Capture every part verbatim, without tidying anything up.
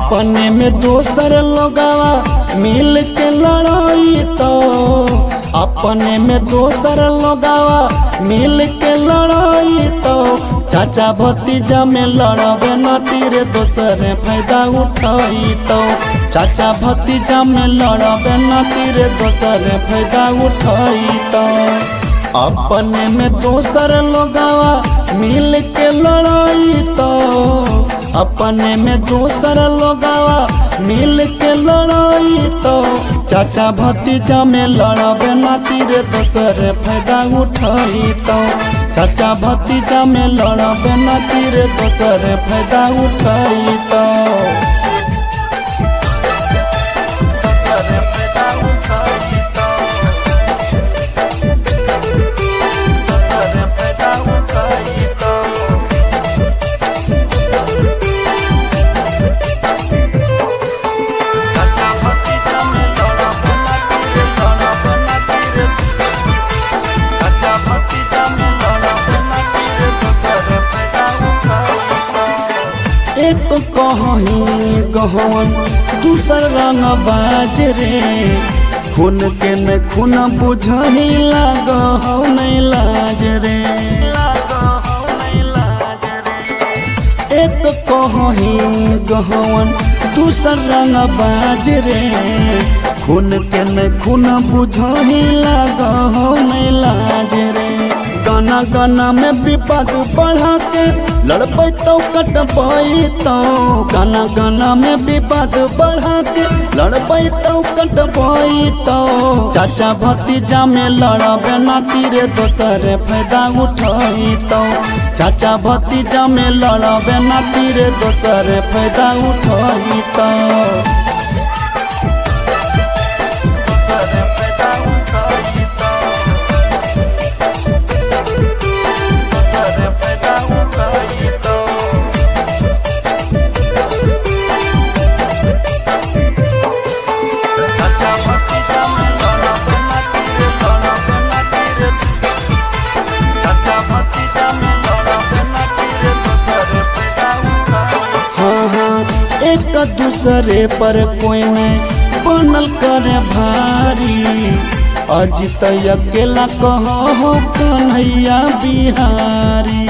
अपने में दोसर लोगवा मिल के लड़ाई तो अपने में दोसर लोगवा मिल के लड़ाई तो चाचा भतीजा में लड़बे न तीरे दोसर फायदा उठाई तो चाचा भतीजा में लड़बे न तीरे दोसर फायदा उठाई तो अपने में दोसर लोगवा मिल के लड़ाई तो अपने में दोसर लोगवा मिल के लड़ाई तो चाचा भतीजा में लड़बे न तीरे दोसर फायदा उठाई तो चाचा भतीजा में लड़बे न तीरे दोसर फायदा उठाई तो एक कहीं गहन दूसर रंग बाज रे खून के न खून बुझही लाग नहीं लाज रे एक कहीं गहन दूसर रंग बाज रे खून के न खून बुझही लाग नहीं लाज रे गाना गाना में विपद बढ़ा के लड़बै तो कटबै तो गाना गाना में विपद बढ़ा के लड़बै तो कटबै तो चाचा भतीजा में लड़बे न तीरे दोसर फायदा उठाई तो चाचा भतीजा में लड़बे न तीरे दोसर फायदा उठाई तो एक दूसरे पर कोई नहीं बनल करे भारी अजित अकेला कहो कन्हैया बिहारी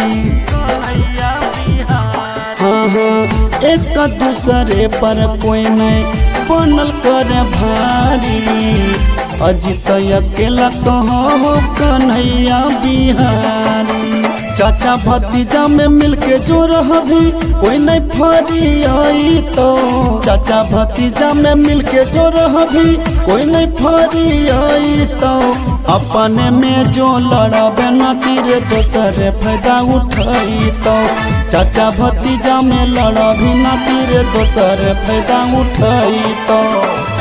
हाँ हाँ एक दूसरे पर कोई नहीं बनल करे भारी अजित अकेला कहो कन्हैया बिहारी चाचा भतीजा में मिलके जो रही कोई नहीं फरी आई तो चाचा भतीजा में मिलके जो रही कोई नहीं फरी आई तो अपने में जो लड़बे न तीरे दोसर फायदा उठाई तो चाचा भतीजा में लड़बी न तीरे दोसर फायदा उठाई तो।